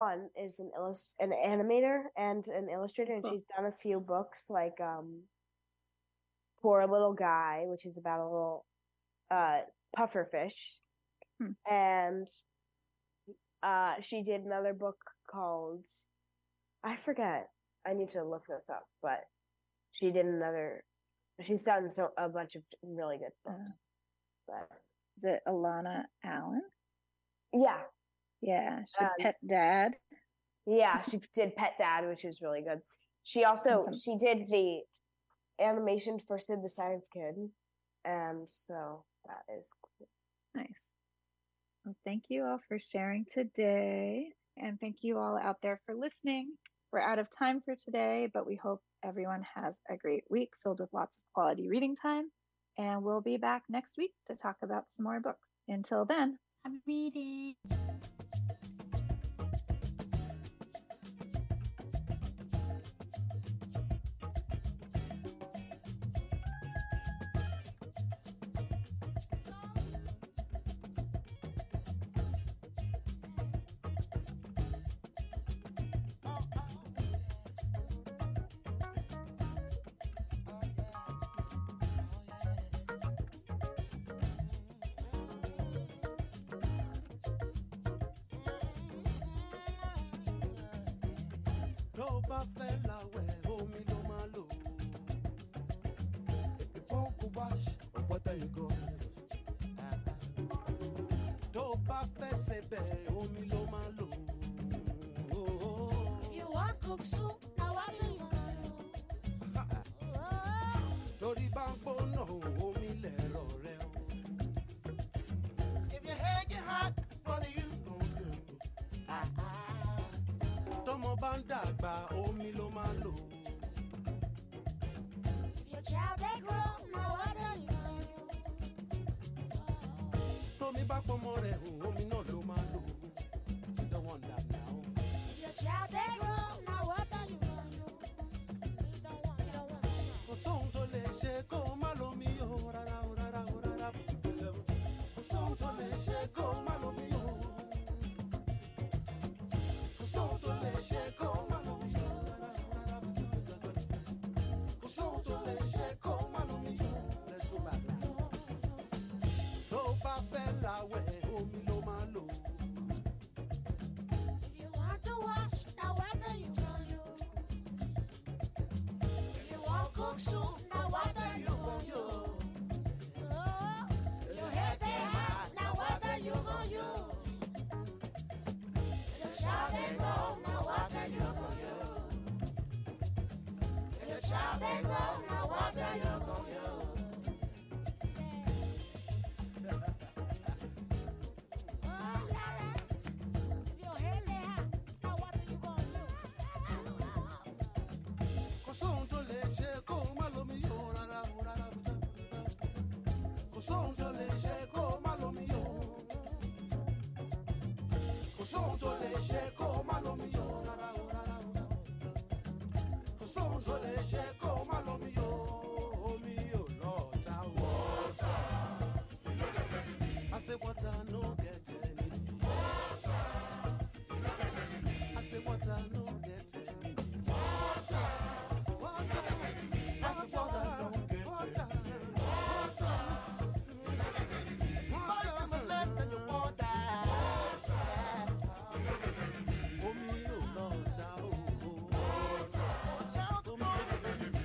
aunt is an animator and an illustrator, and Cool. she's done a few books like Poor Little Guy, which is about a little uh puffer fish, Hmm. and she did another book called I forget. I need to look this up, but she did another. She's done a bunch of really good books. But Is it Alana Allen? yeah, Yeah, she um, Pet Dad. yeah, she did Pet Dad, which is really good. She did the animation for Sid the Science Kid, and so that is cool. Nice. Well, thank you all for sharing today. And thank you all out there for listening. We're out of time for today, but we hope everyone has a great week filled with lots of quality reading time. And we'll be back next week to talk about some more books. Until then, happy reading. tó bá fẹ́ láwẹ̀ omi ló máa lò. If you want to wash, water you go. Tó bá fẹ́ sebẹ̀ omi ló máa lò. If you want cook soup, now water you gonna use. Torí bá ń gbóná omi lẹ̀rọ rẹ o. If your head get hot, what are you gonna do? Tọ́mọ bá ń dàgbà omi ló máa lò. If your child they grow, now water you gonna use. Tómi bá pọmọ rẹ̀ omi náà ló máa lò. You don't want that now. If your child they grow, now water you gonna use. You don't want. Kò sóhun tó lè ṣe kó o má lómi o rárá o rárá o rárá. Kò sóhun tó lè ṣe kó o má lómi o. Kò sóhun tó lè ṣe kó o má lómi o rárá o rárá. Kò sóhun tó lè ṣe kó o má lómi o. Let's go back now. Tó bá fẹ́ láwẹ̀ omi ló máa lò. If you want to wash, now water you gonna use. If you want cook soup, now water you gonna use. Oh, your head they hot, now water you gonna use. Your child they grow, now water you gonna use. Your child they grow, now water you gonna use. Oh, la, la. If your head they hot, now water you gonna use. Kò sóhun tó lè ṣe kó o má lómi o rárá o rárá o rárá. Kò sóhun tó lè ṣe kó o má lómi o. Kò sóhun tó lè ṣe kó o má lómi o rárá o rárá o rárá. Kò sóhun tó lè ṣe kó o má lómi o. Omi ò lọ́ọ̀ta o. Water, you no get any. I say water no get any. Water, you no get any. I say water no get any. Water, water, I say water no get any. Water, you no get any. Water, my less than your water. Water, you no get any. Omi ò lọ́ọ̀ta o. Water, omi ò get any.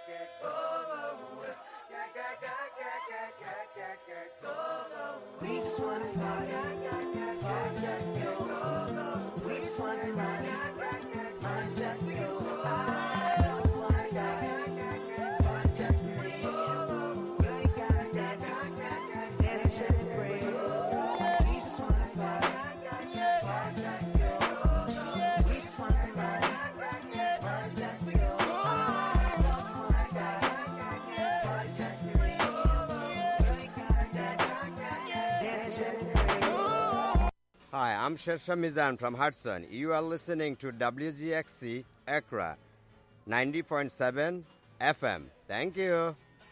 We just wanna party, party just for you. We just wanna party, party just for you. I don't wanna die, party just for me. Girl, you gotta dance, dance and shake the breeze. We just wanna party, party just for you. We just wanna party, party just for you. I don't wanna die, party just for me. Girl, you gotta dance, dance and shake the breeze. Hi, I'm Shersha Mizan from Hudson. You are listening to WGXC Accra 90.7 FM. Thank you.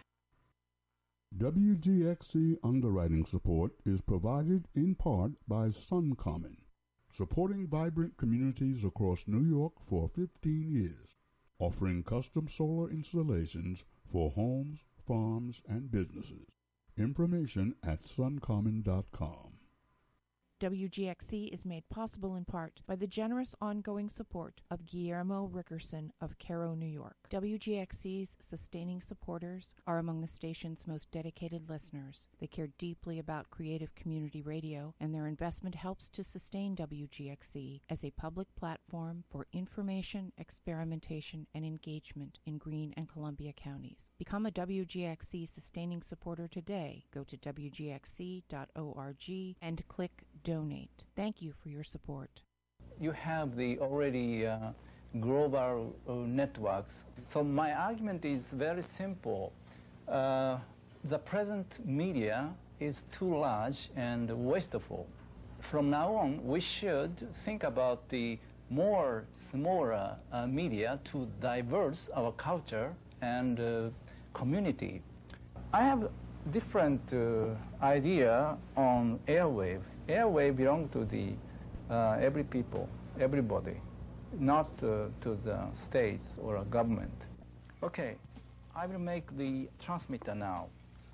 WGXC underwriting support is provided in part by Suncommon, supporting vibrant communities across New York for 15 years, offering custom solar installations for homes, farms, and businesses. Information at suncommon.com. WGXC is made possible in part by the generous ongoing support of Guillermo Rickerson of Cairo, New York. WGXC's sustaining supporters are among the station's most dedicated listeners. They care deeply about creative community radio, and their investment helps to sustain WGXC as a public platform for information, experimentation, and engagement in Greene and Columbia counties. Become a WGXC sustaining supporter today. Go to WGXC.org and click Donate. Thank you for your support. You have the already global networks. So my argument is very simple. The present media is too large and wasteful. From now on, we should think about the smaller media to diverse our culture and community. I have different idea on airwave. Airwave belong to the everybody, not to the states or a government. Okay, I will make the transmitter now.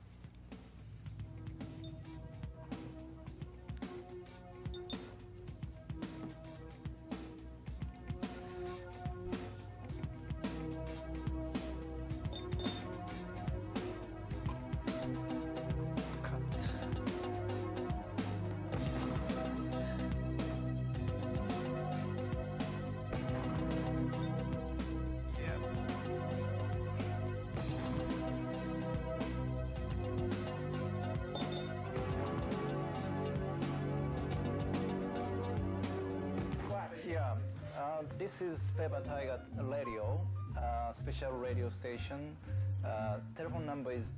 This is Pepper Tiger Radio, special radio station. Telephone number is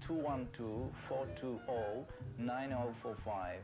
212-420-9045.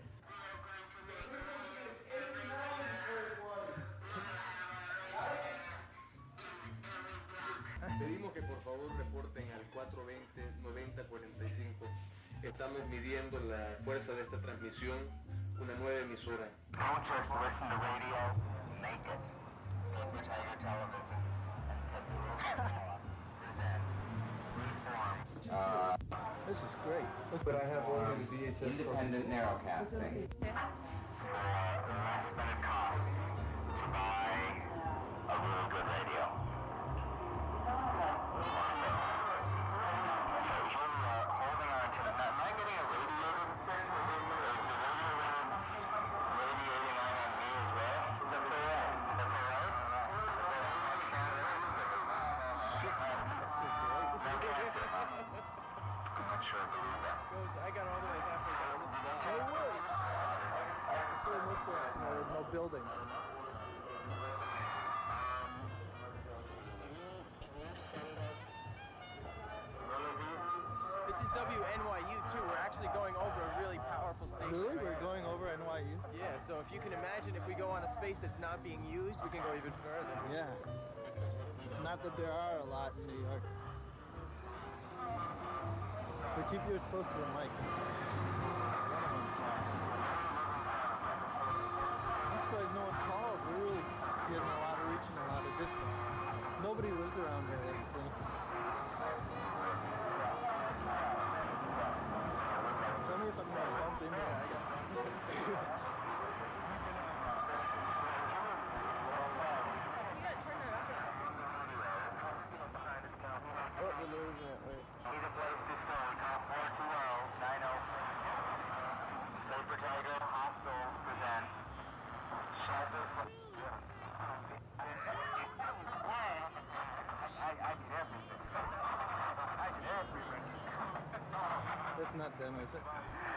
Pedimos que por favor reporten al 420-9045. Estamos midiendo la fuerza de esta transmisión, una nueva emisora. Don't just listen to radio, make it. Pepper Tiger Television and Pepper present Reform. This is great. But I have already VHS. Independent narrowcasting. Less than it costs to buy a really good radio. So you're holding on to that. Am I getting a radiated signal? Is the radio waves radiating on me as well? That's all right. That's all right? No cancer. I'm not sure I believe that. I got all the way halfway down. There's no buildings. This is WNYU too. We're actually going over a really powerful station. Really? We're going over NYU? Yeah, so if you can imagine if we go on a space that's not being used, we can go even further. Yeah. Not that there are a lot in New York. But keep yours close to the mic. These guys know what calls. We're really getting a lot of reach and a lot of distance. Nobody lives around here, that's the thing. Tell me if I'm going to bump into some guys. Oh, we're losing it. not them, is it?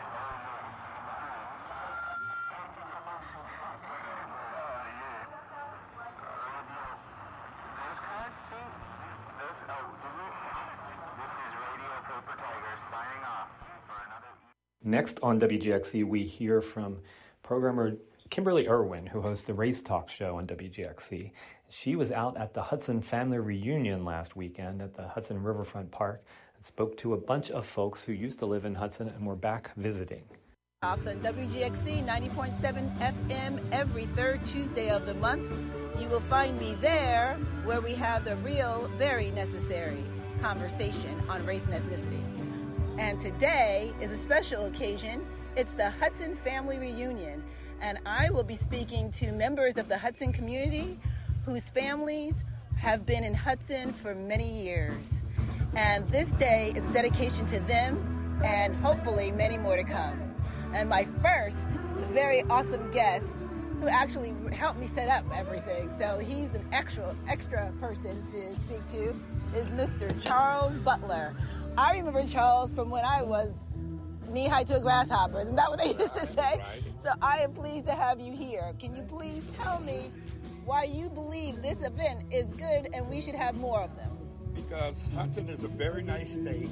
Next on WGXC, we hear from programmer Kimberly Irwin, who hosts the Race Talk show on WGXC. She was out at the Hudson Family Reunion last weekend at the Hudson Riverfront Park and spoke to a bunch of folks who used to live in Hudson and were back visiting. Talks on WGXC 90.7 FM every third Tuesday of the month. You will find me there where we have the real, very necessary conversation on race and ethnicity. And today is a special occasion. It's the Hudson Family Reunion. And I will be speaking to members of the Hudson community whose families have been in Hudson for many years. And this day is a dedication to them and hopefully many more to come. And my first very awesome guest, who actually helped me set up everything, so he's an extra person to speak to, is Mr. Charles Butler. I remember Charles from when I was knee-high to a grasshopper. Isn't that what they used to say? Right. So I am pleased to have you here. Can you please tell me why you believe this event is good and we should have more of them? Because Hudson is a very nice state,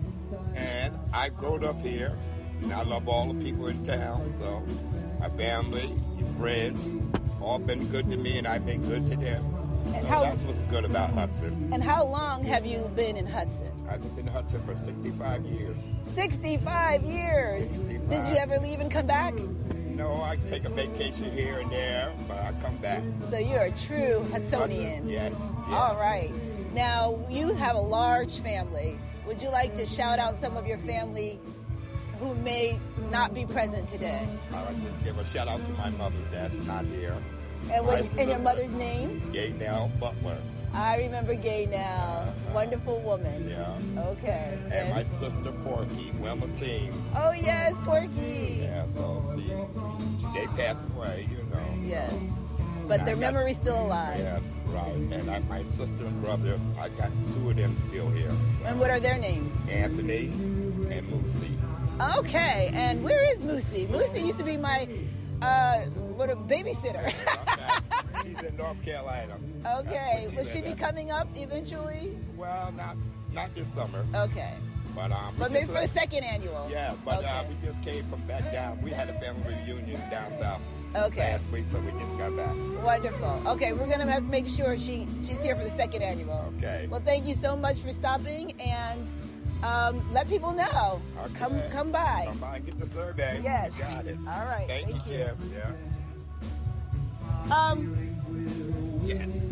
and I growed up here, and I love all the people in town. So my family, friends, all been good to me, and I've been good to them. And so that's what's good about Hudson. And how long have you been in Hudson? I've been in Hudson for 65 years. 65 years? 65. Did you ever leave and come back? No, I take a vacation here and there, but I come back. So you're a true Hudsonian. Yes. All right. Now, you have a large family. Would you like to shout out some of your family who may not be present today? I'd like to give a shout out to my mother that's not here. And your mother's name? Gaynell Butler. I remember Gaynell. Wonderful woman. Yeah. Okay. And my sister Porky, Wilmatine. Oh yes, Porky. Yeah, so they passed away, you know. Yes. But their memory's still alive. Yes, right. And my sister and brothers, I got two of them still here. So. And what are their names? Anthony and Moosey. Okay. And where is Moosey? Moosey used to be my babysitter. Okay. She's in North Carolina. Okay. Will she be coming up eventually? Well, not this summer. Okay. But maybe for the second annual. Yeah, but we just came from back down. We had a family reunion down south last week, so we just got back. Wonderful. Okay, we're going to have to make sure she's here for the second annual. Okay. Well, thank you so much for stopping, and let people know. Okay. Come by. Come by and get the survey. Yes. You got it. All right. Thank you. Kim. Yeah. Yes.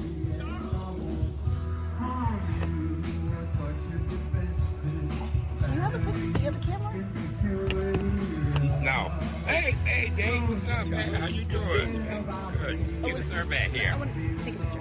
Do you have a picture? Do you have a camera? No. Hey, Dave, what's up, man? How you doing? Good. Get the survey here. I want to take a picture.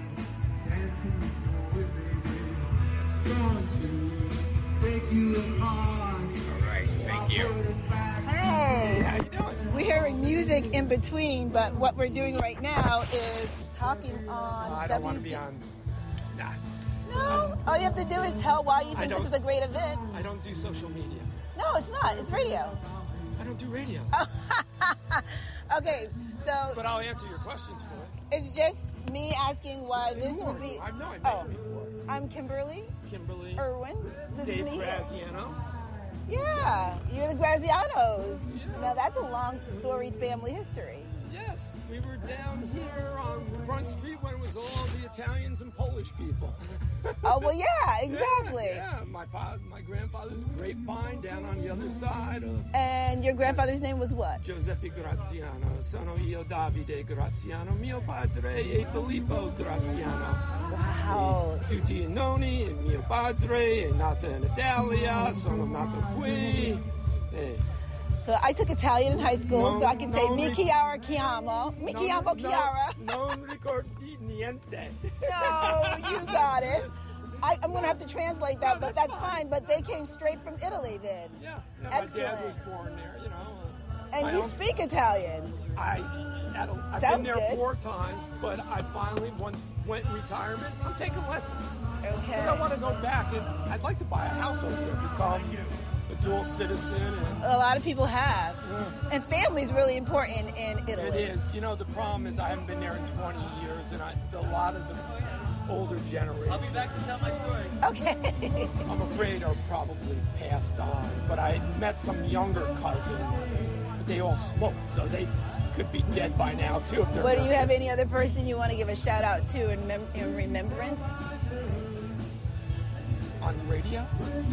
All right, thank you. Hey. How you doing? We're hearing music in between, but what we're doing right now is talking on I don't want to be on. Nah. No. All you have to do is tell why you think this is a great event. I don't do social media. No, it's not. It's radio. I don't do radio. Okay, so... But I'll answer your questions for it. It's just me asking why this would be... I know I met you before. I'm Kimberly Irwin. This Dave is me. Graziano. Yeah, you're the Grazianos. Yeah. Now that's a long, storied family history. Yes, we were down here on Front Street when it was all the Italians and Polish people. Oh, well, yeah, exactly. Yeah, my grandfather's grapevine down on the other side. And your grandfather's name was what? Giuseppe Graziano. Sono io Davide Graziano. Mio padre è Filippo Graziano. Wow. Tutti i nonni e mio padre è nato in Italia. Sono nato qui. So I took Italian in high school, so I can say Mi Chiara Chiamo. Mi chiamo Chiara. Non ricordi niente. No, you got it. I'm going to have to translate that, but that's fine. But they came straight from Italy then. Yeah. Excellent. My dad was born there, you know. And you speak Italian. I've been there 4 times, but I finally once went in retirement. I'm taking lessons. Okay. I want to go back, and I'd like to buy a house over there because a dual citizen. And A lot of people have. And family's really important in Italy. it is. You know, the problem is I haven't been there in 20 years, and a lot of the older generation, I'll be back to tell my story. Okay. I'm afraid, are probably passed on. But I met some younger cousins, but they all smoked, so they could be dead by now, too. If they're But do you living. have any other person you want to give a shout out to in remembrance? On radio?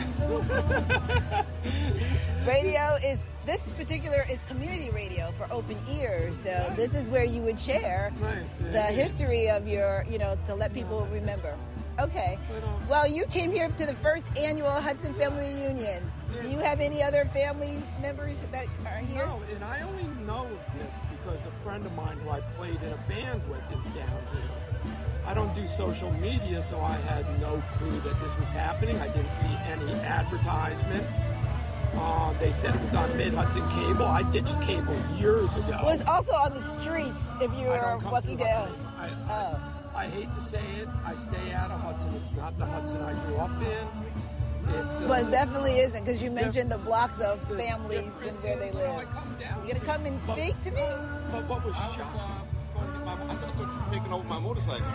Radio is, this particular is community radio for open ears. So this is where you would share the history of your, to let people remember. Okay. Well, you came here to the first annual Hudson Family Reunion. Do you have any other family members that are here? No, and I only know of this because a friend of mine who I played in a band with is down here. I don't do social media, so I had no clue that this was happening. I didn't see any advertisements. They said it was on Mid-Hudson Cable. I ditched cable years ago. It was also on the streets if you I were don't come walking to down. Hudson. I hate to say it. I stay out of Hudson. It's not the Hudson I grew up in. It's, Well, it definitely isn't, because you mentioned the blocks of families and where they live. You gonna come and speak to me? But what was shocking? I thought you were taking over my motorcycle.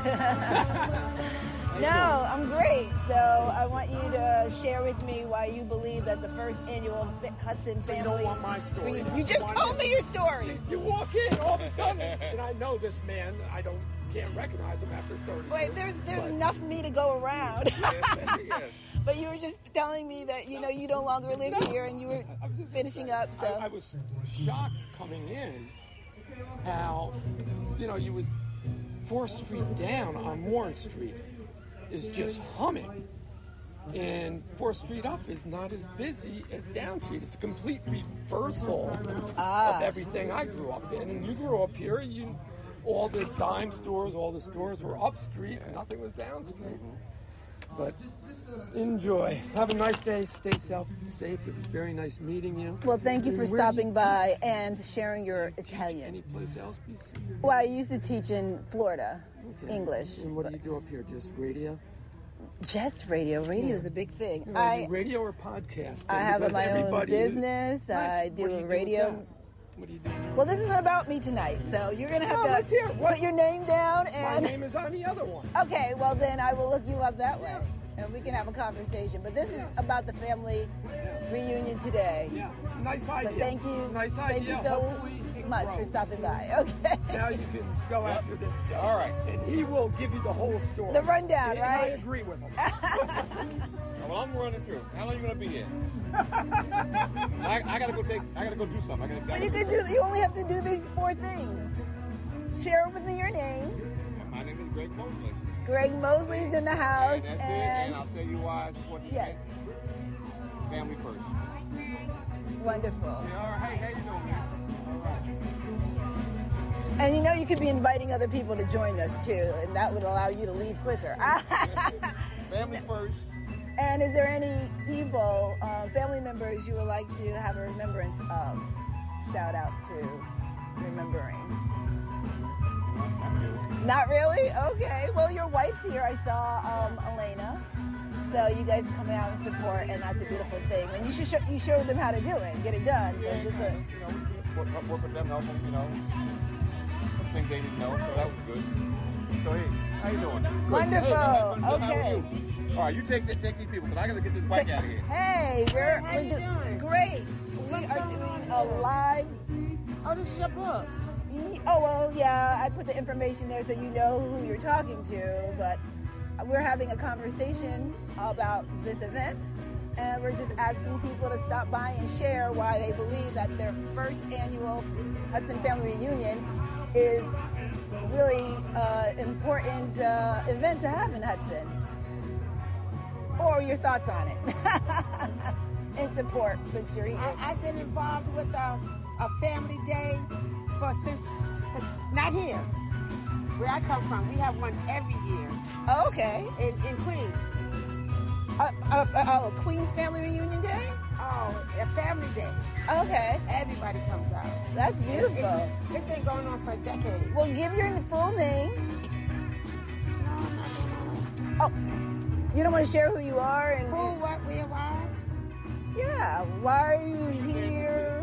No, I'm great. So I want you to share with me why you believe that the first annual Hudson So Family. you don't want my story. You just told me your story. You walk in all of a sudden, and I know this man. I can't recognize him after 30 Wait, years. there's enough of me to go around. But you were just telling me that you no longer live here and you were finishing up. So I was shocked coming in how you would 4th Street down on Warren Street is just humming. And 4th Street up is not as busy as Down Street. It's a complete reversal of everything I grew up in. And you grew up here, all the dime stores, all the stores were up street, and nothing was down street. But enjoy. Have a nice day. Stay safe. It was very nice meeting you. Well, thank you for And where stopping you by and sharing your Italian. Any place else, please? Well, I used to teach in Florida, English. And what do you do up here? Just radio? Just radio. Radio is a big thing. You know, radio or podcast? I have Because my own everybody- business. Nice. I What do you a with radio. that? What do you do? Well, this isn't about me tonight, so you're gonna have No, let's hear to it. put your name down. My And name is on the other one. okay, well then I will look you up that way, and we can have a conversation. But this is about the family reunion today. Yeah, nice idea. But thank you. Nice Thank idea. you so Hopefully it much grows. for stopping by. Okay. Now you can go after this guy. All right. And he will give you the whole story. The rundown, And right? I agree with him. Well, I'm running through. How long are you gonna be here? I gotta go do something. But you can do. You only have to do these 4 things. Share with me your name. My name is Greg Mosley. Greg Mosley's in the house, And that's it. and And I'll tell you why I support you. yes, Family first. wonderful. All right. Hey, how you doing, man? All right. And you could be inviting other people to join us too, and that would allow you to leave quicker. Family first. And is there any people, family members, you would like to have a remembrance of? Shout out to remembering. Not really? Okay. Well, your wife's here. I saw Elena. So you guys coming out and support, and that's a beautiful thing. And you show them how to do it, get it done. 'Cause it's a, Work with them, help them, some things they didn't know, so that was good. So, hey, how you doing? Good. Wonderful. Hey, how are Okay. you? All right, you take these people, because I got to get this bike out of here. Hey, we're doing great. We are doing a live. Oh, this is your book. Oh, well, yeah, I put the information there so you know who you're talking to, but we're having a conversation about this event, and we're just asking people to stop by and share why they believe that their first annual Hudson Family Reunion is really important event to have in Hudson. Or your thoughts on it. In support, since you're here. I've been involved with a family day since not here, where I come from. We have one every year. Oh, okay. In Queens. Queens Family Reunion Day? Oh, a family day. Okay. Everybody comes out. That's beautiful. It's been going on for a decade. Well, give your full name. Oh, you don't want to share who you are and who, what, where, why? Yeah. Yeah. Why are you here?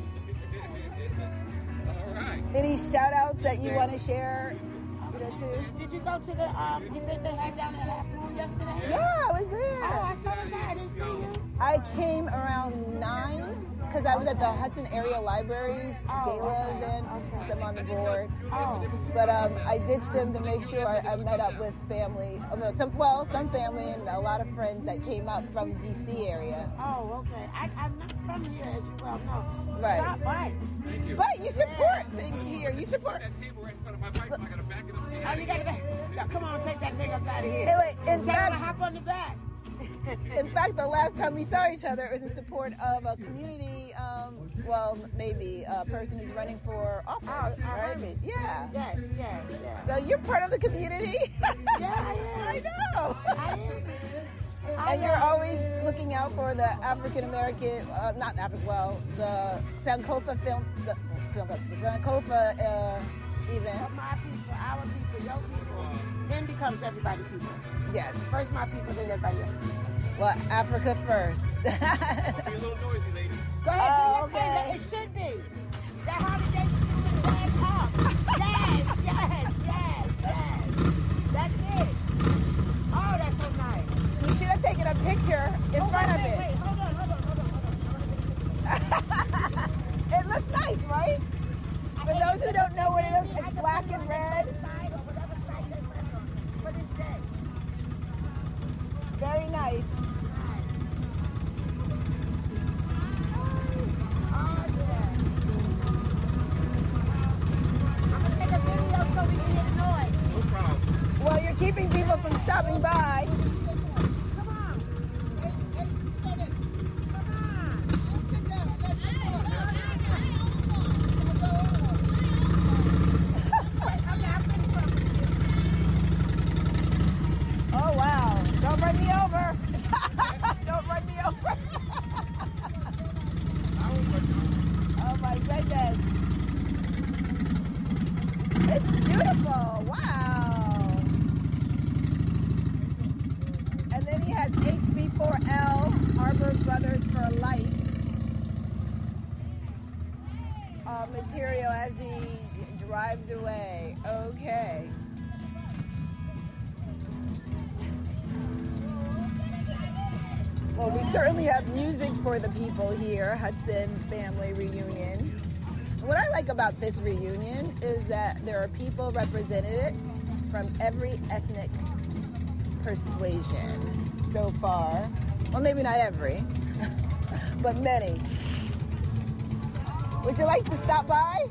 Any shout outs that you want to share? Did you go to the event they had down at Half Moon yesterday? Yeah, I was there. Oh, so was I. I didn't see you. I came around 9 because I was at the Hudson Area Library gala event. I'm on the board. But I ditched them to make sure I met up with family. Some family and a lot of friends that came up from D.C. area. Oh, okay. I'm not from here, as you well know. Right. Stop by. But you support things here. You support. Oh, you got to back. No, come on, take that thing up out of here. Hey, wait, in Tell fact, her to hop on the back. In fact, the last time we saw each other, it was in support of a community, maybe a person who's running for office, right? Yeah. Yes. So you're part of the community? Yeah, I am. I know. I am. And you're always looking out for the African American, the Sankofa the Sankofa event. My people, our people, your people, then becomes everybody people. Yes. First my people, then everybody else. Well, Africa first. Be a little noisy, lady. Go ahead, do your thing. It should be. That Harley Davidson should have ran off. Yes. That's it. Oh, that's so nice. We should have taken a picture in front of it. Wait, hold on. It looks nice, right? For those who don't know what it is, it's black and red. For this day. Very nice. So we can hear the noise. No problem. Well, you're keeping people from stopping by. Come on. Oh, wow. Don't run me over. Don't run me over. Oh, my goodness. It's beautiful. Wow. And then he has HB4L, Harbor Brothers for Life material as he drives away. Okay. Well, we certainly have music for the people here, Hudson Family Reunion. What I like about this reunion is that there are people represented from every ethnic persuasion so far. Well, maybe not every, but many. Would you like to stop by?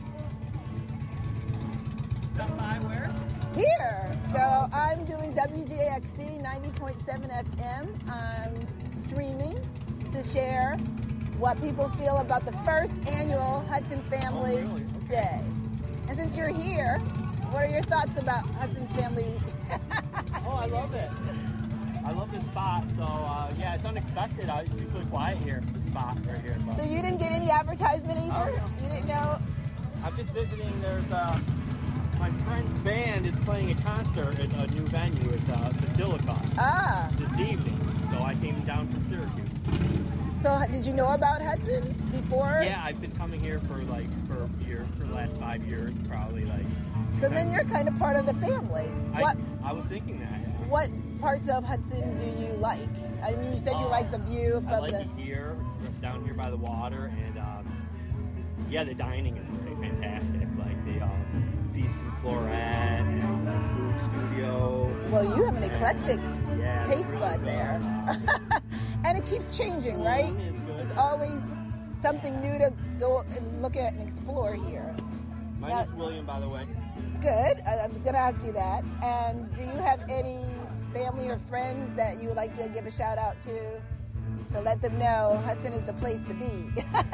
Stop by where? Here. So I'm doing WGAXC 90.7 FM. I'm streaming to share what people feel about the first annual Hudson Family Day. And since you're here, what are your thoughts about Hudson's Family? Oh, I love it. I love this spot. So, yeah, it's unexpected. It's usually quiet here, the spot right here. But. So you didn't get any advertisement either? Oh. You didn't know? I'm just visiting. There's my friend's band is playing a concert at a new venue at Basilica this evening. So I came down from Syracuse. So did you know about Hudson before? Yeah, I've been coming here for years, for the last 5 years, probably like. So then you're kind of part of the family. I was thinking that. Yeah. What parts of Hudson do you like? I mean, you said you like the view from I like it here, down here by the water, and yeah, the dining is really fantastic. Like the Feast and Florette and the food studio. Well, you have an eclectic taste really bud there. And it keeps changing, right? There's always something new to go and look at and explore here. My name's William, by the way. Good. I was going to ask you that. And do you have any family or friends that you would like to give a shout out to let them know Hudson is the place to be?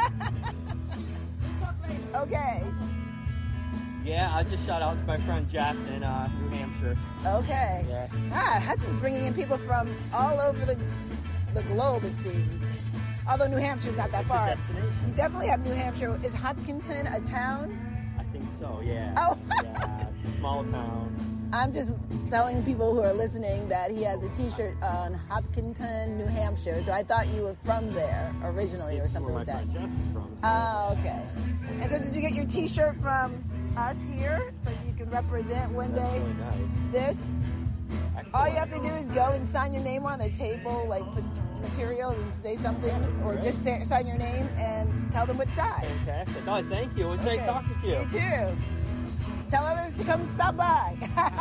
Okay. Yeah, I just shout out to my friend Jess in New Hampshire. Okay. Yeah. Ah, Hudson's bringing in people from all over the globe, it seems. Although New Hampshire's not that It's far. a destination. You definitely have New Hampshire. Is Hopkinton a town? I think so, yeah. Oh. Yeah, it's a small town. I'm just telling people who are listening that he has a T-shirt on Hopkinton, New Hampshire. So I thought you were from there originally or something like that. Jess is from. So. Oh, okay. And so did you get your T-shirt from us here so you can represent one day? That's really nice. This? Excellent. All you have to do is go and sign your name on the table, like put material and say something, or just sign your name and tell them what size. Fantastic. No, thank you. It was nice talking to you. You too. Tell others to come stop by.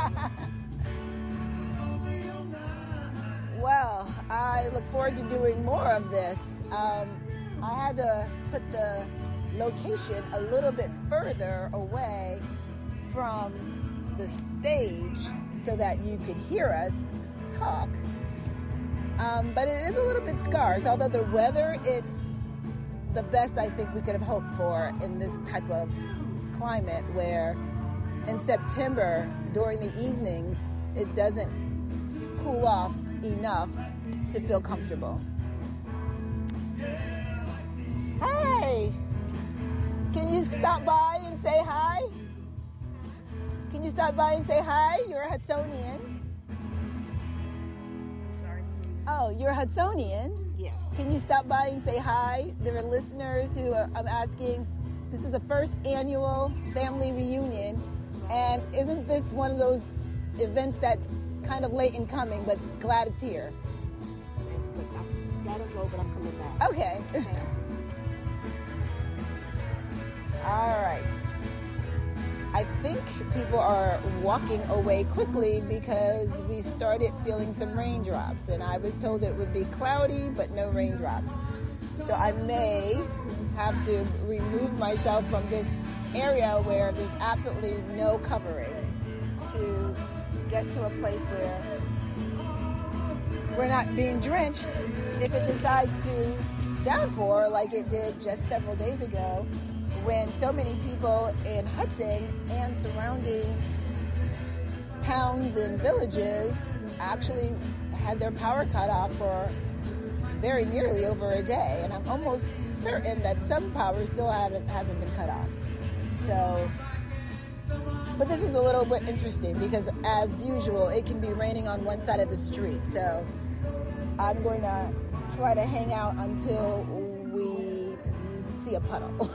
Well, I look forward to doing more of this. I had to put the location a little bit further away from the stage so that you could hear us talk. But it is a little bit scarce, although the weather, it's the best I think we could have hoped for in this type of climate where in September, during the evenings, it doesn't cool off enough to feel comfortable. Hi! Can you stop by and say hi? Can you stop by and say hi? You're a Hudsonian. Sorry. Oh, you're a Hudsonian? Yeah. Can you stop by and say hi? There are listeners who are, I'm asking, this is the first annual family reunion, and isn't this one of those events that's kind of late in coming, but glad it's here? I gotta go, but I'm coming back. Okay. All right. I think people are walking away quickly because we started feeling some raindrops, and I was told it would be cloudy, but no raindrops. So I may have to remove myself from this area where there's absolutely no covering to get to a place where we're not being drenched if it decides to downpour like it did just several days ago when so many people in Hudson and surrounding towns and villages actually had their power cut off for very nearly over a day. And I'm almost certain that some power still hasn't been cut off. So, but this is a little bit interesting because as usual, it can be raining on one side of the street. So I'm going to try to hang out until we see a puddle.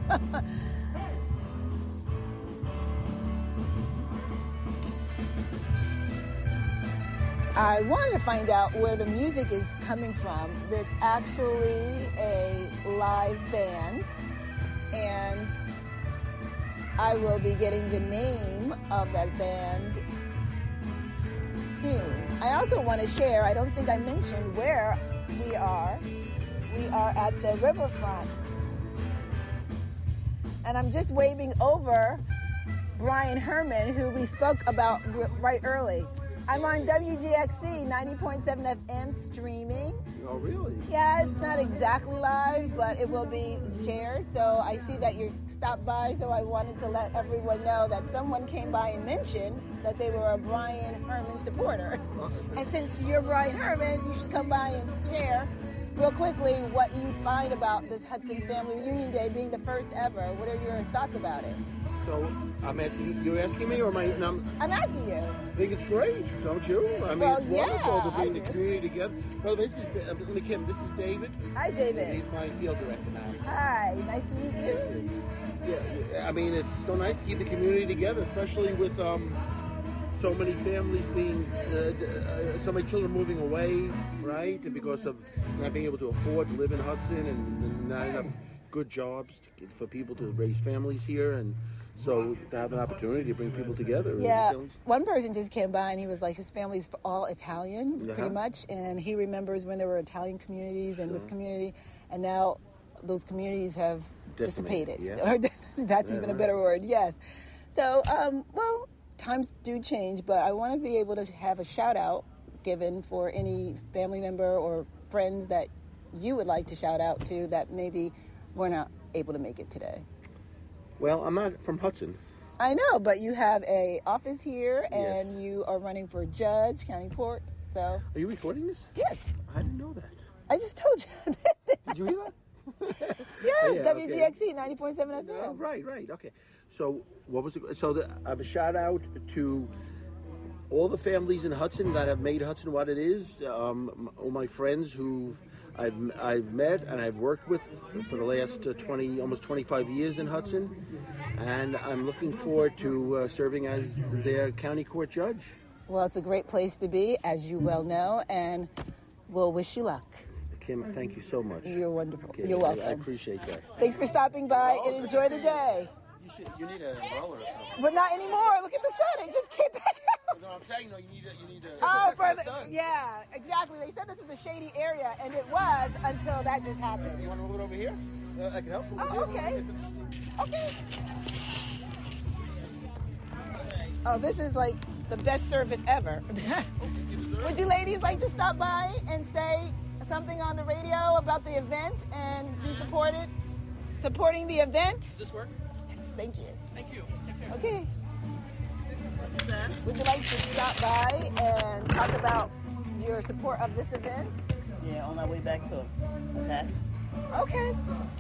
I wanted to find out where the music is coming from. It's actually a live band, and I will be getting the name of that band soon. I also want to share, I don't think I mentioned where we are. We are at the riverfront. And I'm just waving over Brian Herman, who we spoke about right early. I'm on WGXC 90.7 FM streaming. Oh, really? Yeah, it's not exactly live, but it will be shared. So I see that you stopped by, so I wanted to let everyone know that someone came by and mentioned that they were a Brian Herman supporter. And since you're Brian Herman, you should come by and share real quickly what you find about this Hudson Family Reunion Day being the first ever. What are your thoughts about it? So I'm asking you asking me, or am I? I'm asking you. I think it's great, don't you? I mean, it's wonderful to bring the community together. Well, this is Kim. This is David. Hi, David. He's my field director now. Hi, nice to meet you. Yeah, I mean, it's so nice to keep the community together, especially with so many families being, so many children moving away, right? Because of not being able to afford to live in Hudson and not enough good jobs for people to raise families here, and so to have an opportunity to bring people together. Yeah, one person just came by and he was like, his family's all Italian, pretty much, and he remembers when there were Italian communities in this community, and now those communities have dissipated. Yeah. That's even a better word, yes. So, well, times do change, but I want to be able to have a shout out given for any family member or friends that you would like to shout out to that maybe were not able to make it today. Well, I'm not from Hudson. I know, but you have a office here, and you are running for judge, county court. So, are you recording this? Yes. I didn't know that. I just told you. Did you hear that? Yes, yeah, WGXC 90.7 FM. Oh, right, okay. So what was it? So I have a shout out to all the families in Hudson that have made Hudson what it is, all my friends who I've met and I've worked with for the last almost 25 years in Hudson, and I'm looking forward to serving as their county court judge. Well, it's a great place to be, as you well know, and we'll wish you luck. Kim, thank you so much. You're wonderful. Kim, You're welcome. I appreciate that. Thanks for stopping by and enjoy the day. You need an umbrella or something. But not anymore. Look at the sun. It just came back out. No, I'm saying, you need a... Oh, yeah, exactly. They said this was a shady area, and it was until that just happened. You want to move it over here? I can help you. Oh, okay. Okay. Oh, this is like the best service ever. Would you ladies like to stop by and say something on the radio about the event and be supporting the event? Does this work? Yes, thank you. Thank you. Okay. Would you like to stop by and talk about your support of this event? Yeah, on our way back to okay. Okay.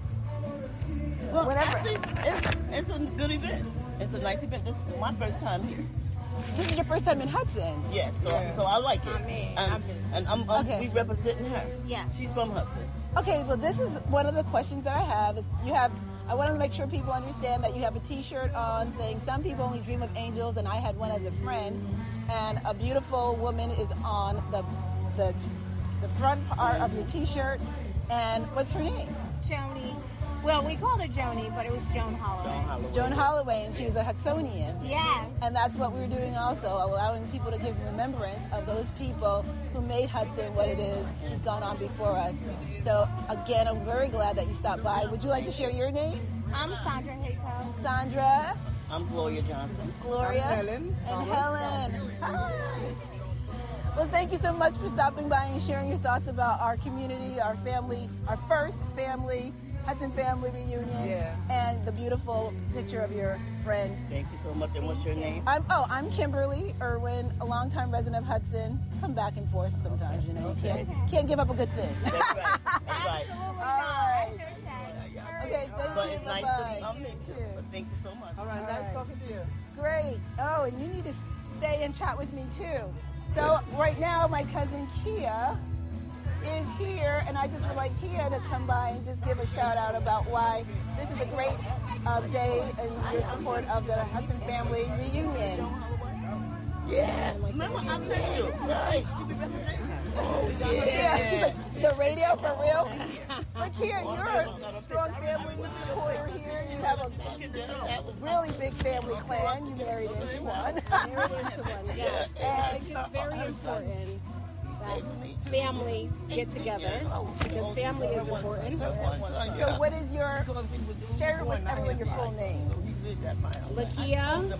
Well, Whenever. actually, it's a good event. It's a nice event. This is my first time here. This is your first time in Hudson? Yes, so I like it. And Okay. we representing her. Yeah. She's from Hudson. Okay, well, this is one of the questions that I have. I wanted to make sure people understand that you have a T-shirt on saying some people only dream of angels, and I had one as a friend. And a beautiful woman is on the front part of your T-shirt. And what's her name? Joni. Well, we called her Joni, but it was Joan Holloway. Joan Holloway, and she was a Hudsonian. Yes. And that's what we were doing also, allowing people to give remembrance of those people who made Hudson what it is, who's gone on before us. So, again, I'm very glad that you stopped by. Would you like to share your name? I'm Sandra Hayco. Sandra. I'm Gloria Johnson. Gloria. I'm Helen. And Helen. Hi. Well, thank you so much for stopping by and sharing your thoughts about our community, our family, our first family, Hudson family reunion, and the beautiful picture of your friend. Thank you so much. And what's your name? I'm Kimberly Irwin, a longtime resident of Hudson. Come back and forth sometimes, you know. You can't give up a good thing. That's right. That's right. All right. Okay, thank But you. it's nice Bye-bye. to meet you. But thank you so much. All right, nice talking to you. Great. Oh, and you need to stay and chat with me too. So right now, my cousin Kia is here, and I just would like Kia to come by and just give a shout out about why this is a great day in your support of the Hudson family reunion. Yeah, remember I met you. Right. She be representing her. Oh, Yeah, she's like, the radio for real? Look here, you're a strong family supporter here. You have a really big family clan. You married into one. Yes. And it's very important that families get together because family is important. So what is your, share with everyone your full name. Lakia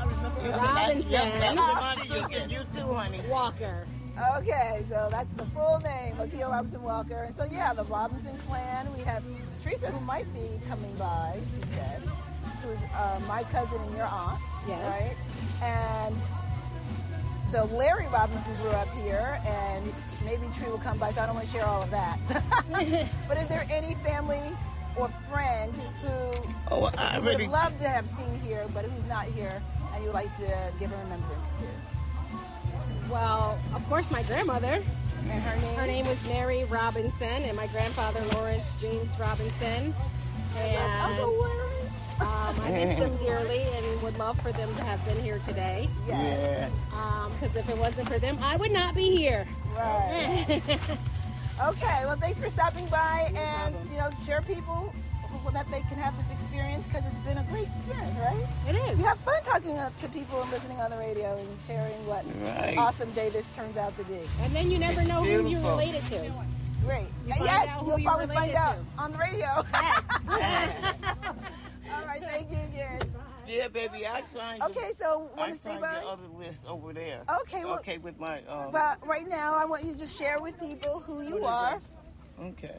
Robinson You too, honey. Walker. Okay, so that's the full name, Lakia Robinson Walker. And so yeah, the Robinson clan. We have Teresa, who might be coming by, she said, who's my cousin and your aunt. Yes. Right? And so Larry Robinson grew up here, and maybe Tree will come by, so I don't want to share all of that. But is there any family or friend who you would have loved to have seen here, but who's not here, and you would like to give a remembrance to? Well, of course, my grandmother. And her name? Her name was Mary Robinson, and my grandfather, Lawrence James Robinson. And I miss them dearly and would love for them to have been here today. Yeah. Because if it wasn't for them, I would not be here. Right. Okay, well, thanks for stopping by and, share people that they can have this experience, because it's been a great experience, right? It is. You have fun talking to people and listening on the radio and sharing what awesome day this turns out to be. And then you never know who you're related to. Great. You find Yes, out who you'll you're probably find related out to. on the radio. Yes. All right, thank you again. Yeah, baby, I signed. Okay, so want to stay signed by? the other list over there. Okay, well, okay, with my. But right now, I want you to just share with people who you are. Okay.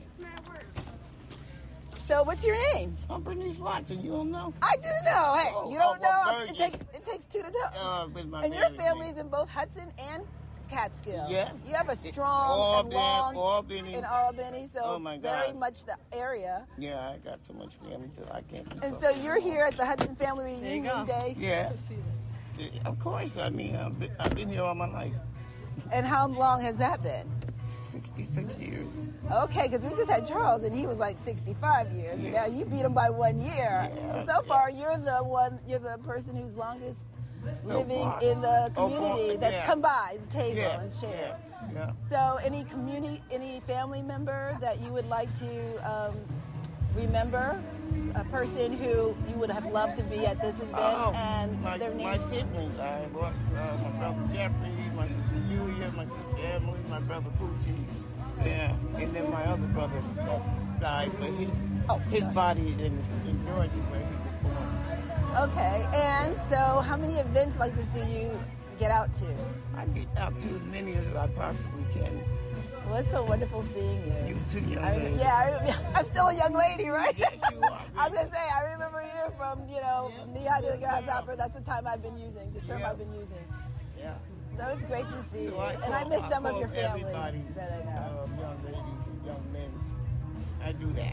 So, what's your name? I'm Bernice Watson. You don't know? I do know. Hey, you don't know? Burgess. It takes two to tell. With my And your married family's in both Hudson and Catskill. Yeah. You have a strong and long Albany. in Albany, so Oh, my very God. much the area. Yeah, I got so much family too. I can't keep And up. so you're here at the Hudson Family Reunion Day. Yeah. Of course. I mean, I've been here all my life. And how long has that been? 66 years. Okay, because we just had Charles, and he was like 65 years. And now you beat him by 1 year. Yeah. So far, you're the person who's longest living in the community that's come by the table and shared. Yeah. So any family member that you would like to remember, a person who you would have loved to be at this event, and their name? My siblings. I lost my brother Jeffrey, my sister Julia, my sister Emily, my brother Poochie. Yeah, and then my other brother died, but his body is in Georgia where he was born. Okay, and so how many events like this do you get out to? I get out to as many as I possibly can. Well, it's so wonderful seeing you. You too, young lady. Yeah, I'm still a young lady, right? Yes, you are. I was gonna say, I remember you from, Knee-High to the Grasshopper. That's the time I've been using, the term I've been using. Yeah. So it's great to see you. I And I miss some of your family everybody, that I know. young ladies, young men. I do that.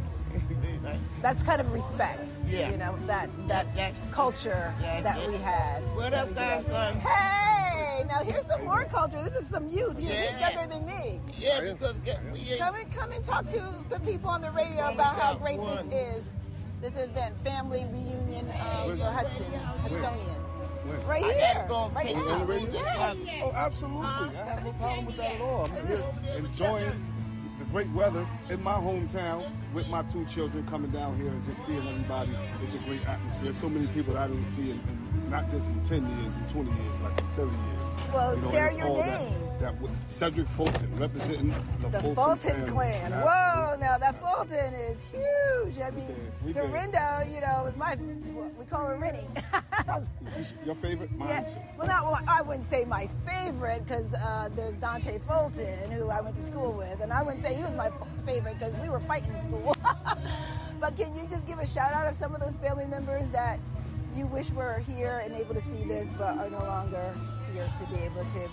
That's kind of respect, Yeah. that culture that we had. What up, guys? Hey, now here's some more culture. This is some youth. He's younger than me. Yeah, because Come and talk to the people on the radio about how great this is. This event, family reunion for Hudsonians. Right here. Right here. Yes. Oh, absolutely. I have no problem with that at all. I'm here enjoying the great weather in my hometown with my two children, coming down here and just seeing everybody. It's a great atmosphere. So many people that I didn't see in not just in 10 years, in 20 years, like in 30 years. Well, share your name. That Cedric Fulton, representing the Fulton clan. Absolutely. Whoa, now that Fulton is huge. I mean, Dorinda, was we call her Rennie. Your favorite? Mine. Yeah. Well, I wouldn't say my favorite because there's Dante Fulton, who I went to school with, and I wouldn't say he was my favorite because we were fighting in school. But can you just give a shout out of some of those family members that you wish were here and able to see this, but are no longer here to be able to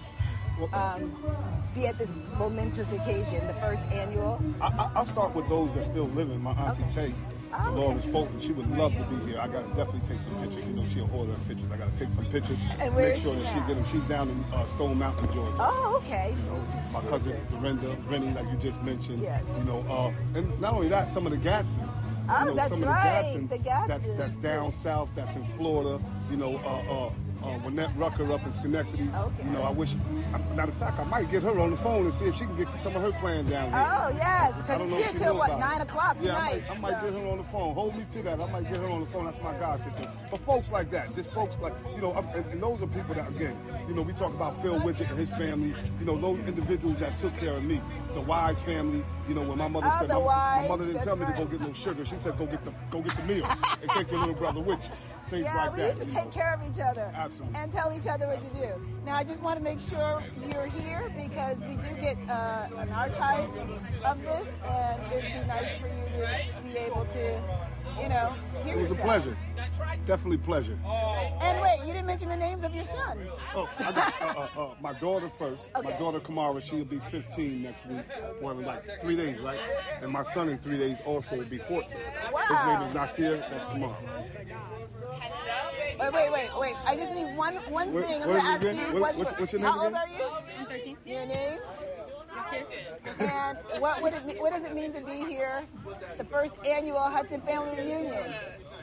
be at this momentous occasion, the first annual? I'll start with those that still living. My auntie Tay, Dolores Fulton, she would love to be here. I gotta definitely take some pictures. She'll order pictures. I gotta take some pictures. And where make is sure she that now? she get them. She's down in Stone Mountain, Georgia. Oh, okay. My cousin Dorinda, Rennie, like you just mentioned. Yes. And not only that, some of the Gadsons. Oh, that's some right. Of the Gadsons. That's down south. That's in Florida. Winnette Rucker up in Schenectady. Okay. I wish. Matter of fact, I might get her on the phone and see if she can get some of her plans down here. Oh, yes. I don't know Because if it's she here knows till, about 9 o'clock Yeah, tonight. I might get her on the phone. Hold me to that. I might get her on the phone. That's my god sister. But folks like that, just folks like, and those are people that, again, we talk about Phil Widget and his family, those individuals that took care of me. The Wise family, when my mother said, my mother didn't tell me to go get no sugar. She said, go get the meal and take your little brother with you. Things like we that. used to take care of each other. Absolutely. And tell each other what to do. Now, I just want to make sure you're here because we do get an archive of this, and it'd be nice for you to be able to, hear It was a yourself. pleasure. Definitely pleasure. And wait, you didn't mention the names of your sons. Oh, I got my daughter first. Okay. My daughter Kamara, she'll be 15 next week. Well, in like 3 days, right? And my son in 3 days also will be 14. Wow. His name is Nasir. That's Kamara. Wait. I just need one thing. I'm what going to is ask it you. again? What's your name How old again? are you? I'm 13. Your name? And what does it mean to be here? The first annual Hudson Family Reunion.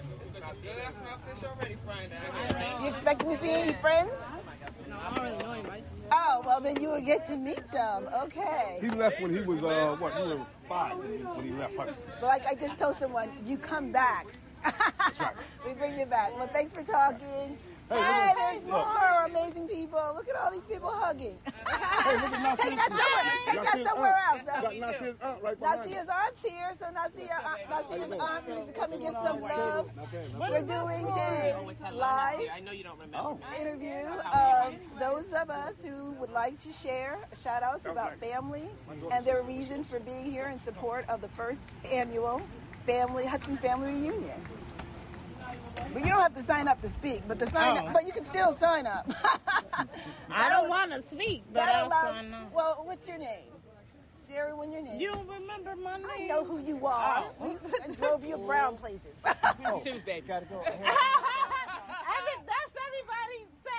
You expecting to see any friends? No, I don't really know anybody. Oh, well then you will get to meet some. Okay. He left when he was, He was 5 when he left Hudson. But like I just told someone, you come back. We bring you back. Well, thanks for talking. Hey, there's more amazing people. Look at all these people hugging. Hey, look at Nasir's Take that somewhere else. Got Nasir's aunt right behind Nasir's aunt's here, so Nasir's aunt needs to come and get some love. We're doing a live interview of those of us who would like to share shout-outs about family and their reasons for being here in support of the first annual Hudson Family Reunion. But you don't have to sign up to speak, but but you can still sign up. I don't want to speak, but I'll sign up. Well, what's your name? Sherry, what's your name? You don't remember my name? I know who you are. We drove you around places. Shoot, baby. Gotta go. I think that's everybody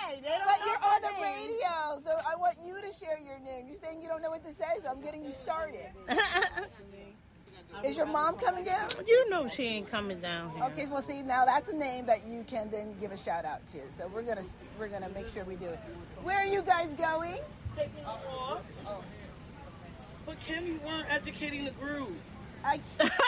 you to share your name. You're saying you don't know what to say, so I'm getting you started. Is your mom coming down? You know she ain't coming down here. Okay, well, see, now that's a name that you can then give a shout out to. So we're gonna make sure we do it. Where are you guys going? But Kim, you weren't educating the group. What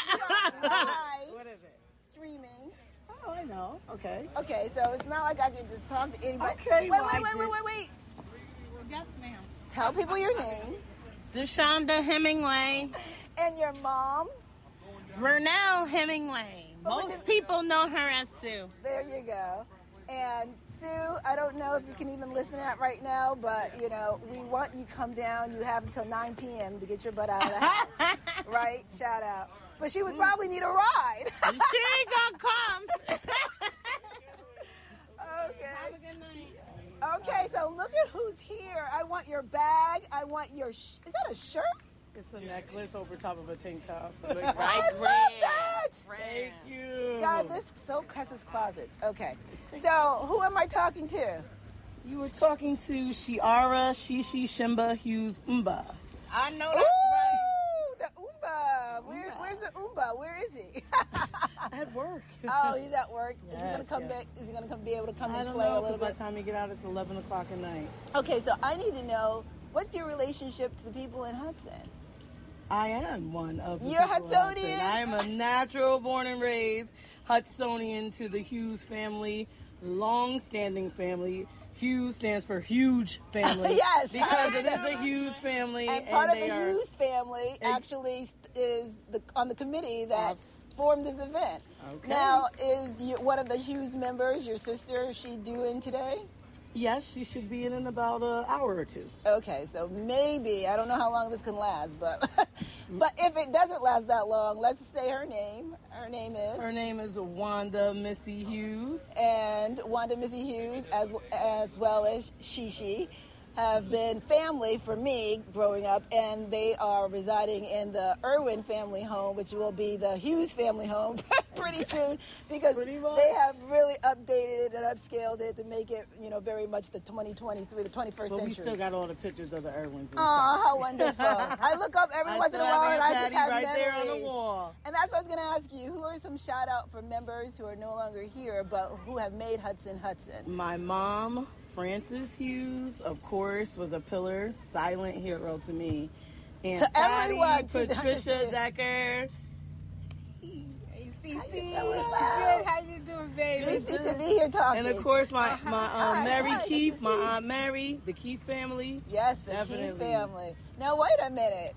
is it? Streaming. Oh, I know. Okay. Okay, so it's not like I can just talk to anybody. Okay, wait. Yes, ma'am. Tell people your name. Deshonda Hemingway. And your mom? Vernell Hemingway. Most people know her as Sue. There you go. And Sue, I don't know if you can even listen at right now, but, you know, we want you to come down. You have until 9 p.m. to get your butt out of the house. Right? Shout out. But she would probably need a ride. She ain't gonna come. Okay. Have a good night. Okay, so look at who's here. I want your bag. I want your... is that a shirt? It's a necklace over top of a tank top. I love that. Thank you. God, this so cusses closets. Okay. So, who am I talking to? You were talking to Shiara Shishi Shimba Hughes Umba. I know that's right. The Umba. Where's the Umba? Where is he? At work. Oh, he's at work. Yes, is he gonna come back? Is he gonna be able to come and I play don't know, a little by bit? the time you get out, it's 11 o'clock at night. Okay, so I need to know, what's your relationship to the people in Hudson? I am one of the You're people in Hudson. Hudsonian? I am a natural born and raised Hudsonian to the Hughes family, long-standing family. Hughes stands for huge family. Yes. Because it is a huge family. And part of the are, Hughes family actually is on the committee that formed this event. Okay. Now, is one of the Hughes members, your sister, is she due in today? Yes, she should be in about an hour or two. Okay, so maybe, I don't know how long this can last, but but if it doesn't last that long, let's say her name. Her name is? Her name is Wanda Missy Hughes. And Wanda Missy Hughes, as well as Shishi, have been family for me growing up, and they are residing in the Irwin family home, which will be the Hughes family home pretty soon, because they have really updated it and upscaled it to make it, you know, very much the 2023, the 21st But century. we still got all the pictures of the Irwins. Oh, how wonderful. I look up every once in a while and I just have right memories. there on the wall. And that's what I was going to ask you. Who are some shout out for members who are no longer here, but who have made Hudson Hudson? My mom, Frances Hughes, of course, was a pillar, silent hero to me. And to Patty, everyone, Patricia Decker. How you doing, baby? Cece could be here talking. And of course, my Mary Keefe, my Aunt Mary, the Keefe family. Yes, the Definitely. Keefe family. Now, wait a minute.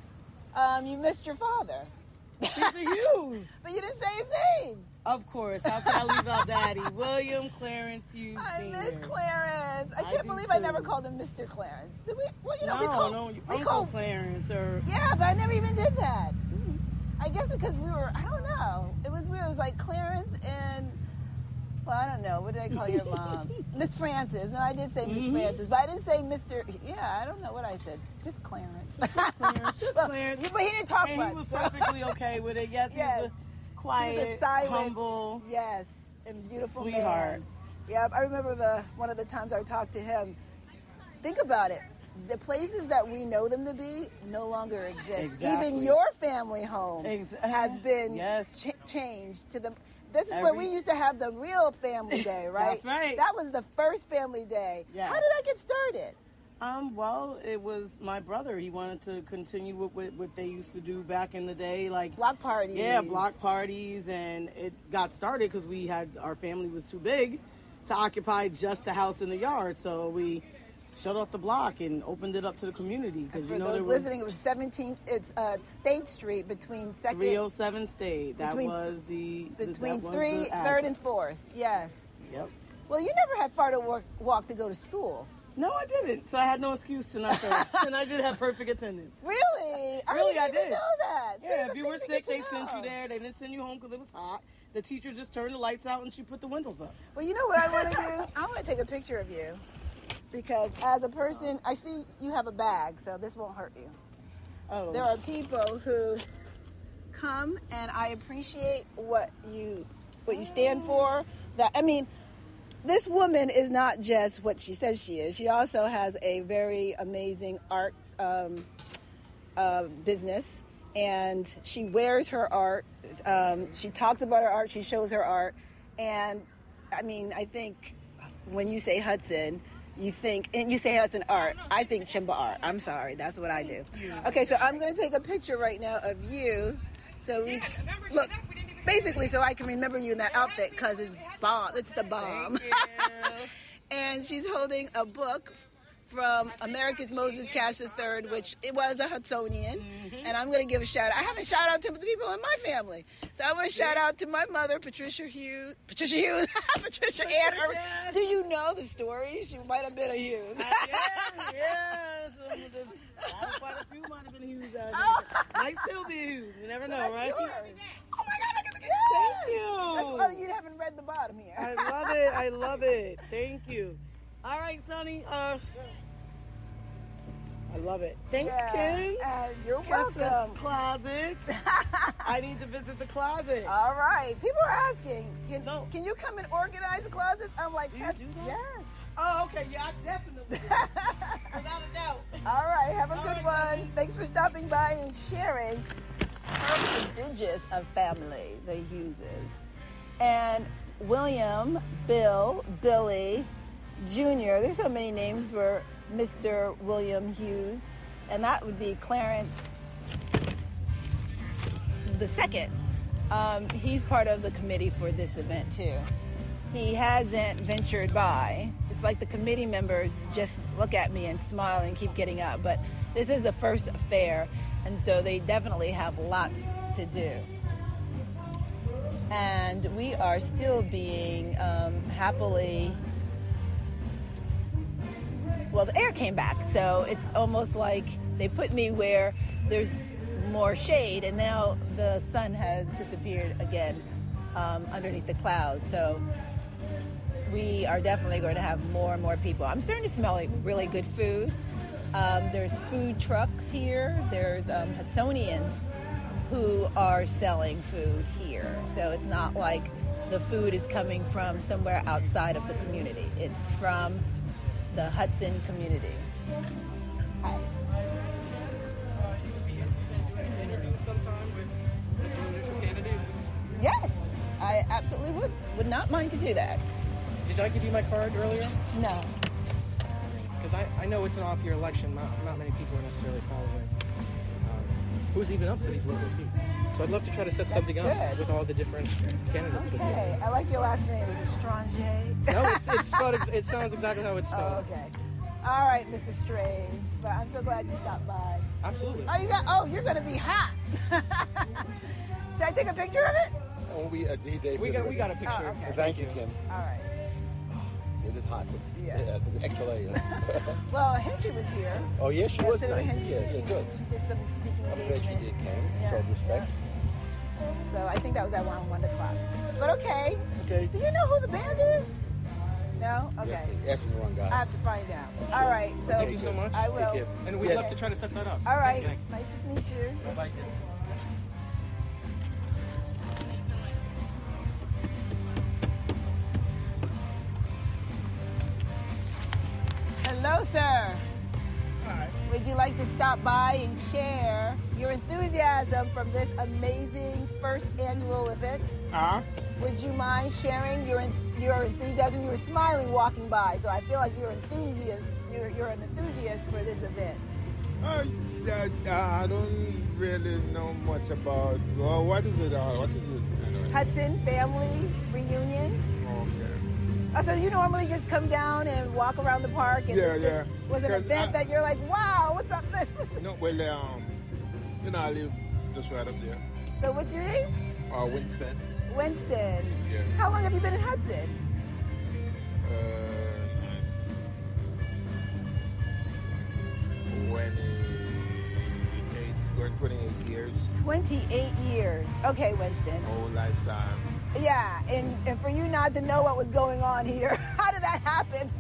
You missed your father. He's a Hughes. But you didn't say his name. Of course. How can I leave out Daddy? William Clarence Hughes I Sr. miss Clarence. I can't believe I never called him Mr. Clarence. Did we? Well, you know, we Uncle called Clarence or... Yeah, but I never even did that. I guess because we were, I don't know. It was weird. It was like Clarence and, well, I don't know. What did I call your mom? Miss Francis. No, I did say Miss Francis, but I didn't say Mr. Yeah, I don't know what I said. Just Clarence. Just Clarence. But he didn't talk and much. He was perfectly okay with it. Yes, Yes. he was a quiet, He was a silent, humble, yes, and beautiful sweetheart. man. Yeah, I remember one of the times I talked to him. Think about it. The places that we know them to be no longer exist. Exactly. Even your family home has been changed to the. This is where we used to have the real family day, right? That's right. That was the first family day. Yes. How did that get started? Well, it was my brother. He wanted to continue with what they used to do back in the day, like block parties. Yeah, block parties, and it got started because our family was too big to occupy just the house and the yard, so we shut off the block and opened it up to the community. Because for those listening, it was 17th. It's State Street between 307 State. That was between 3rd and 4th. Yes. Yep. Well, you never had far to walk to go to school. No, I didn't. So I had no excuse to not go. And I did have perfect attendance. Really? I didn't did. know that. Yeah, if you were sick, they sent you there. They didn't send you home because it was hot. The teacher just turned the lights out and she put the windows up. Well, you know what I want to do? I want to take a picture of you. Because as a person, I see you have a bag, so this won't hurt you. Oh. There are people who come, and I appreciate what you stand for. this woman is not just what she says she is. She also has a very amazing art business, and she wears her art. She talks about her art. She shows her art. And, I mean, I think when you say Hudson, you say Hudson art, I think Chimba art. I'm sorry. That's what I do. Okay, so I'm going to take a picture right now of you. So we look, basically, so I can remember you in that outfit because it's bomb. It's the bomb. And she's holding a book from America's Moses Cash III, which it was a Hudsonian. And I'm going to give a shout out. I haven't shout out to the people in my family. So I want to shout out to my mother, Patricia Hughes. Patricia Ann. Do you know the story? She might have been a Hughes. Yes. Quite a few might have been Hughes out there. Might still be Hughes. You never know, right? Oh my God, look at the Thank you. Oh, you haven't read the bottom here. I love it. Thank you. All right, Sonny. I love it. Thanks, Kim. You're welcome. Closet. I need to visit the closet. All right. People are asking, can you come and organize the closets? I'm like, yes. Oh, okay. Yeah, I definitely do. Without a doubt. All right. Have a good one. Thanks for stopping by and sharing her prodigious of family, the Hugheses. And William, Bill, Billy, Jr. There's so many names for Mr. William Hughes, and that would be Clarence II. He's part of the committee for this event too. He hasn't ventured by. It's like the committee members just look at me and smile and keep getting up, but this is the first affair, and so they definitely have lots to do. And we are still being happily. Well, the air came back, so it's almost like they put me where there's more shade, and now the sun has disappeared again underneath the clouds. So we are definitely going to have more and more people. I'm starting to smell like really good food. There's food trucks here. There's Hudsonians who are selling food here. So it's not like the food is coming from somewhere outside of the community. It's from the Hudson community. Hi. Yes, I absolutely would not mind to do that. Did I give you my card earlier? No. Because I know it's an off-year election. Not many people are necessarily following who's even up for these local seats. So I'd love to try to set something up with all the different candidates. Okay, I like your last name. Is it Strange? No, it's spelled. It sounds exactly how it's spelled. Oh, okay. All right, Mr. Strange. But I'm so glad you stopped by. Absolutely. You're going to be hot. Should I take a picture of it? We got a picture. Oh, okay. Thank you, Kim. All right. It is hot. Actually. Well, Hinchy was here. Oh, yes, she was nice. Hinchy, Yeah, good. She did some speaking I'm glad she did come. Yeah. Showed respect. So I think that was at 1 o'clock. But okay. Okay. Do you know who the band is? No? Okay. Yes, asking the wrong guy. I have to find out. All right. So Thank you so much. I will. And we'd love to try to set that up. All right. Nice to meet you. Bye-bye. Hello, sir. Hi. Would you like to stop by and share your enthusiasm from this amazing first annual event? Would you mind sharing your enthusiasm? You were smiling walking by, so I feel like you're enthusiast. You're an enthusiast for this event. I don't really know much about. Well, what is it? Anyway? Hudson Family Reunion. Okay. So you normally just come down and walk around the park? And was it an event that you're like, wow, what's up this? No, well, I live just right up there. So what's your name? Winston. Winston. Yeah. How long have you been in Hudson? 28 years. 28 years. Okay, Winston. Whole lifetime. Yeah, and for you not to know what was going on here, how did that happen?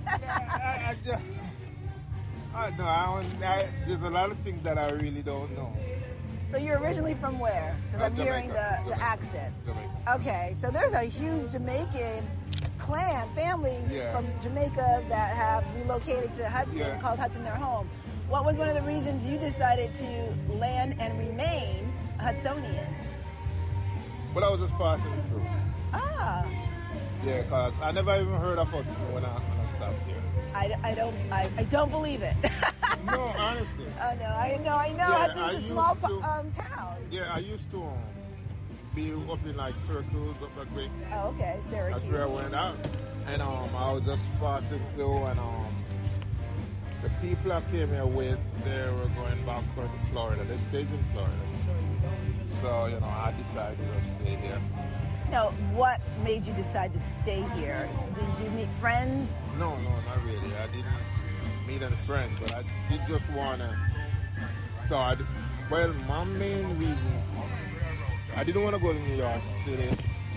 There's a lot of things that I really don't know. So you're originally from where? Because I'm hearing the accent. Jamaica. Okay, so there's a huge Jamaican families from Jamaica that have relocated to Hudson, called Hudson their home. What was one of the reasons you decided to land and remain a Hudsonian? Well, I was just passing through. Ah. Yeah, because I never even heard of Hudson when I stopped here. I don't believe it. No, honestly. Oh no, I know. Yeah, Hudson's a small town. Yeah, I used to be up in like Syracuse, up that way. Oh, okay, Syracuse. That's where I went out, and I was just passing through, and the people I came here with, they were going back to Florida. They stayed in Florida, so I decided to stay here. No, what made you decide to stay here? Did you meet friends? No, not really. I didn't meet any friends, but I did just want to start. Well, my main reason, I didn't want to go to New York City.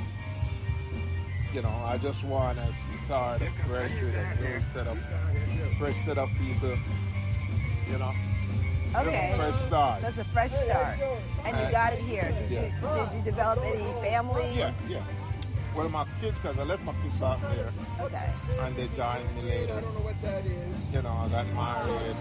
I just want to start fresh with a new fresh set of people. Okay. Fresh start. That's a fresh start. And you got it here. Did you develop any family? Yeah. Well, my kids, because I left my kids out there. Okay. And they joined me later. I don't know what that is. I got married.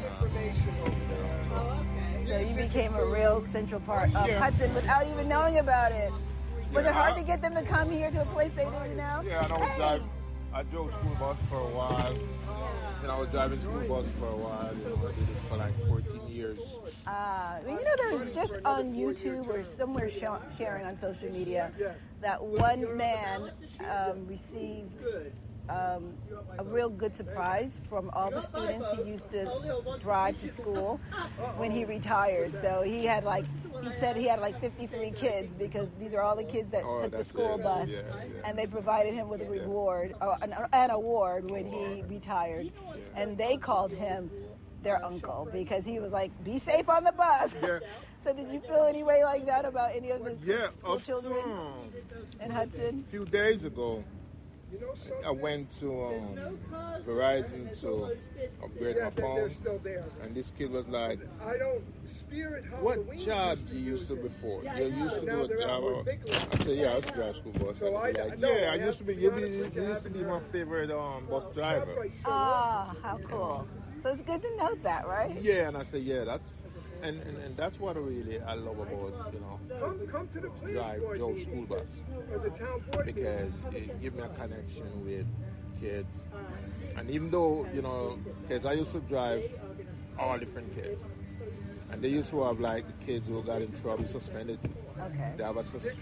So you became a real central part of Hudson without even knowing about it. Was it hard to get them to come here to a place they didn't know? Yeah, I drove school bus for a while. I was driving school bus for a while. I did it for like 14 years. There was just on YouTube or somewhere sharing on social media that one man received a real good surprise from all the students he used to drive to school when he retired. So he said he had like 53 kids because these are all the kids that took the school bus, and they provided him with a reward, an award when he retired, and they called him their uncle because he was like, "Be safe on the bus." Yeah. So did you feel any way like that about any of the school children in Hudson? A few days ago, I went to Verizon to upgrade my phone, and this kid was like, "What job you used to before? You used to do a job?" I said, "Yeah, I was drive school bus." And like, "Yeah, I used to be. You used to be my favorite bus driver." Ah, how cool! So it's good to know that, right? Yeah, and I said, "Yeah, that's." And that's what really I love about, drive Joe school bus. Because it gives me a connection with kids. And even though, because I used to drive all different kids. And they used to have like the kids who got in trouble suspended. Okay. They have a system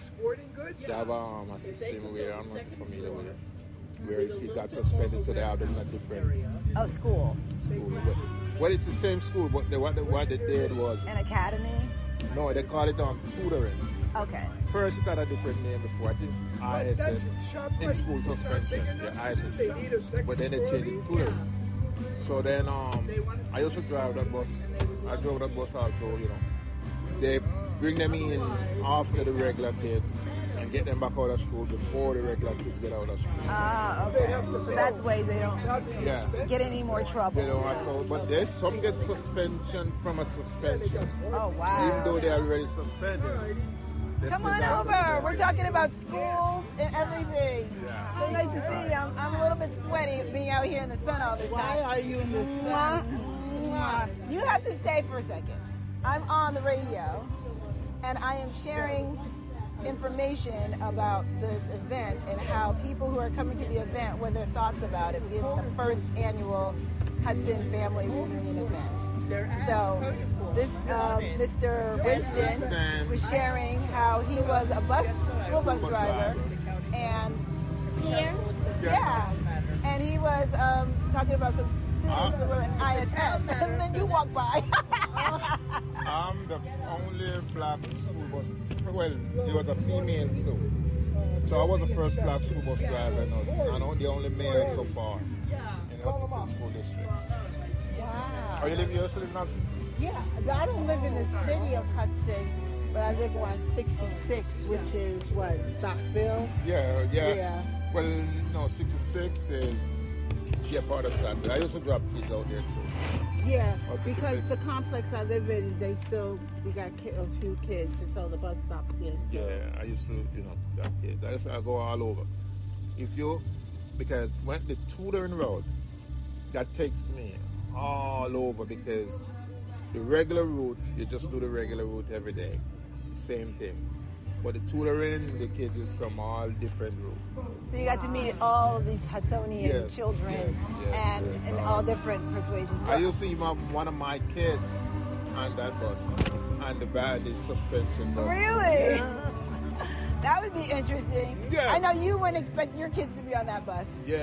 where I'm not familiar with it. Where if you got suspended, so they have them in a different school. Well, it's the same school, but what they did was... An academy? No, they call it tutoring. Okay. First it had a different name before, I think ISS, in-school suspension, ISS. But then they changed it to tutoring. So then I also drive that bus. I drove that bus also, They bring them in after the regular kids and get them back out of school before the regular kids get out of school. Ah, okay. So that's ways they don't get any more trouble. They don't, but some get suspension from a suspension. Oh, wow. Even though they're already suspended. Come on over. We're talking about schools and everything. So nice to see you. I'm a little bit sweaty being out here in the sun all this time. Why are you in the sun? You have to stay for a second. I'm on the radio, and I am sharing information about this event and how people who are coming to the event, what their thoughts about it, because it's the first annual Hudson Family Reunion event. So this Mr. Winston was sharing how he was a school bus driver, and and he was talking about some students that were in ISS, and then you walked by. I'm the only black school bus. Well, there was a female too. So I was the first black school bus driver, and I'm the only male so far in Hudson School District. Wow. Are you living here still in Hudson? Yeah, I don't live in the city of Hudson, but I live on 66, which is what, Stockville? Yeah. Well, no, 66 is part of Stockville. I used to drop kids out there too. Yeah, because the complex I live in, they got a few kids, and so the bus stops here. Yeah, I used to, drop kids. I go all over. If you because when the tutoring route, that takes me all over, because the regular route, you just do the regular route every day, same thing. But the tutoring, the kids is from all different routes. So you got to meet all of these Hudsonian children and all different persuasions. I used to see one of my kids on that bus, and the suspension bus. Really? Yeah. That would be interesting. Yeah. I know you wouldn't expect your kids to be on that bus. Yeah,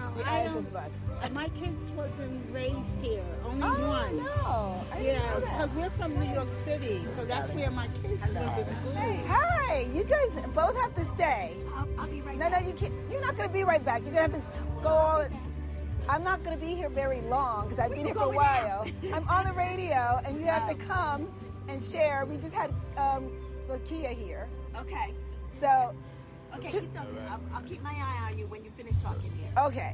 My kids wasn't raised here, only Oh, one. no. I didn't know that. Because we're from New York City, so that's where my kids live in school. Hey, hi! You guys both have to stay. I'll be right back. No, you can't. You're not going to be right back. You're going to have to go all. I'm not going to be here very long because I've been here for a while. I'm on the radio, and you have to come and share. We just had Lakia here. Okay. So. Okay, keep talking. I'll keep my eye on you when you finish talking here. Okay.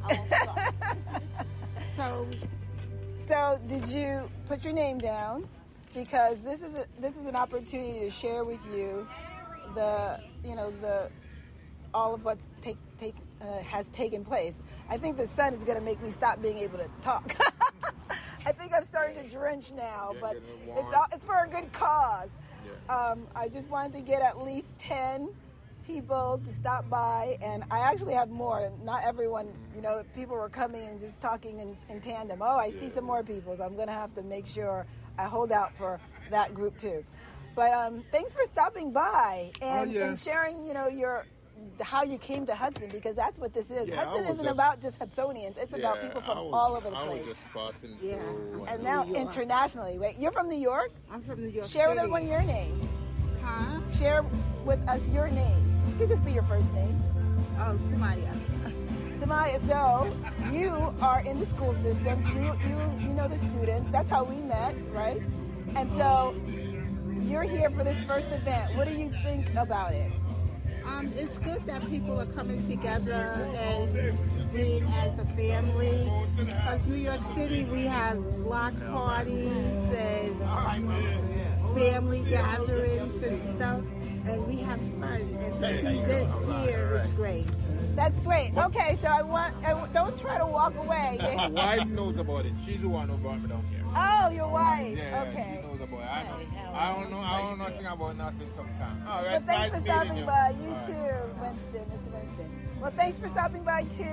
So did you put your name down? Because this is an opportunity to share with you all of what's has taken place. I think the sun is going to make me stop being able to talk. I think I'm starting to drench now, but it's for a good cause. Yeah. I just wanted to get at least 10 people to stop by, and I actually have more. Not everyone, people were coming and just talking in tandem. Oh, I see some more people, so I'm going to have to make sure I hold out for that group too. But thanks for stopping by and sharing, how you came to Hudson, because that's what this is. Yeah, Hudson isn't about just Hudsonians. It's about people from all over the place. I was just passing through. And now internationally. Wait, you're from New York? I'm from New York Share City. with everyone your name. Huh? Share with us your name. It could just be your first name. Oh, Samaya. Samaya, so you are in the school system. You know the students. That's how we met, right? And so you're here for this first event. What do you think about it? It's good that people are coming together and being as a family. Because New York City, we have block parties and family gatherings and stuff, and we have fun. And to see this here is great. That's great. Okay, so don't try to walk away. My wife knows about it. She's the one who brought me down here. Oh, your wife. Yeah, okay. She knows about it. I don't know nothing about nothing sometimes. Oh, well, thanks for stopping by. You too, Winston, Mr. Winston. Well, thanks for stopping by too.